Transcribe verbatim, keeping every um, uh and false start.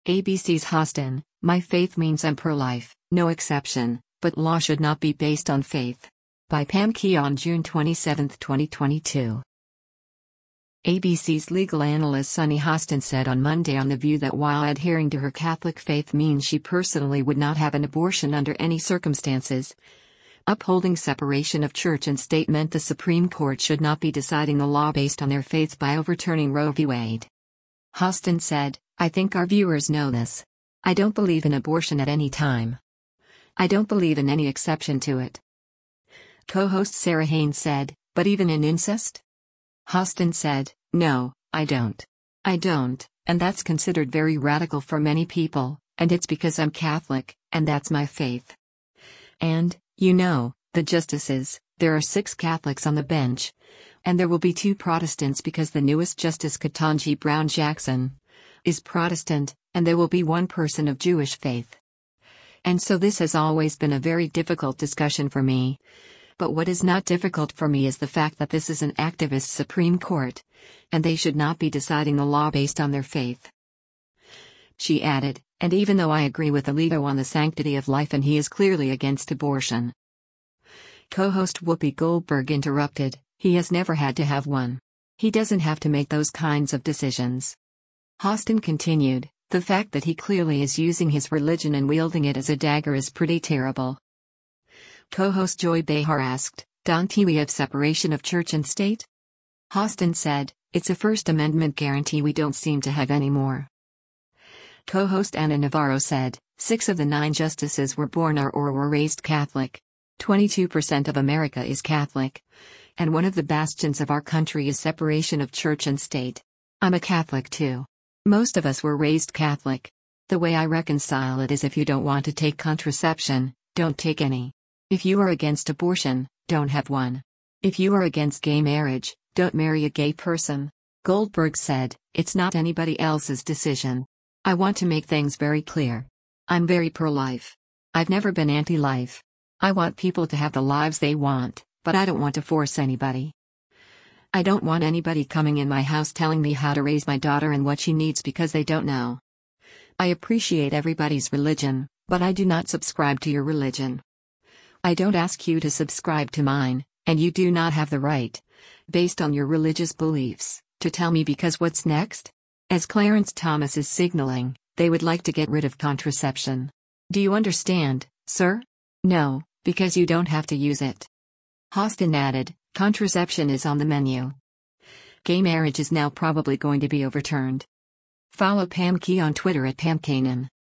A B C's Hostin, my faith means I'm pro-life, no exception, but law should not be based on faith. By Pam Key on June twenty-seventh, twenty twenty-two. A B C's legal analyst Sunny Hostin said on Monday on The View that while adhering to her Catholic faith means she personally would not have an abortion under any circumstances, upholding separation of church and state meant the Supreme Court should not be deciding the law based on their faith by overturning Roe v. Wade. Hostin said, "I think our viewers know this. I don't believe in abortion at any time. I don't believe in any exception to it." Co-host Sarah Haynes said, "But even in incest?" Hostin said, "No, I don't. I don't, and that's considered very radical for many people, and it's because I'm Catholic, and that's my faith. And, you know, the justices, there are six Catholics on the bench, and there will be two Protestants because the newest Justice Ketanji Brown Jackson is Protestant, and there will be one person of Jewish faith. And so this has always been a very difficult discussion for me. But what is not difficult for me is the fact that this is an activist Supreme Court, and they should not be deciding the law based on their faith." She added, "And even though I agree with Alito on the sanctity of life and he is clearly against abortion." Co-host Whoopi Goldberg interrupted, "He has never had to have one. He doesn't have to make those kinds of decisions." Hostin continued, "The fact that he clearly is using his religion and wielding it as a dagger is pretty terrible." Co-host Joy Behar asked, "Don't we have separation of church and state?" Hostin said, "It's a First Amendment guarantee we don't seem to have anymore." Co-host Ana Navarro said, Six of the nine justices were born or, or were raised Catholic. twenty-two percent of America is Catholic. And one of the bastions of our country is separation of church and state. I'm a Catholic too. Most of us were raised Catholic. The way I reconcile it is if you don't want to take contraception, don't take any. If you are against abortion, don't have one. If you are against gay marriage, don't marry a gay person." Goldberg said, "It's not anybody else's decision. I want to make things very clear. I'm very pro-life. I've never been anti-life. I want people to have the lives they want, but I don't want to force anybody. I don't want anybody coming in my house telling me how to raise my daughter and what she needs because they don't know. I appreciate everybody's religion, but I do not subscribe to your religion. I don't ask you to subscribe to mine, and you do not have the right, based on your religious beliefs, to tell me because what's next? As Clarence Thomas is signaling, they would like to get rid of contraception. Do you understand, sir? No, because you don't have to use it." Hostin added, "Contraception is on the menu. Gay marriage is now probably going to be overturned." Follow Pam Key on Twitter at Pam Kanan.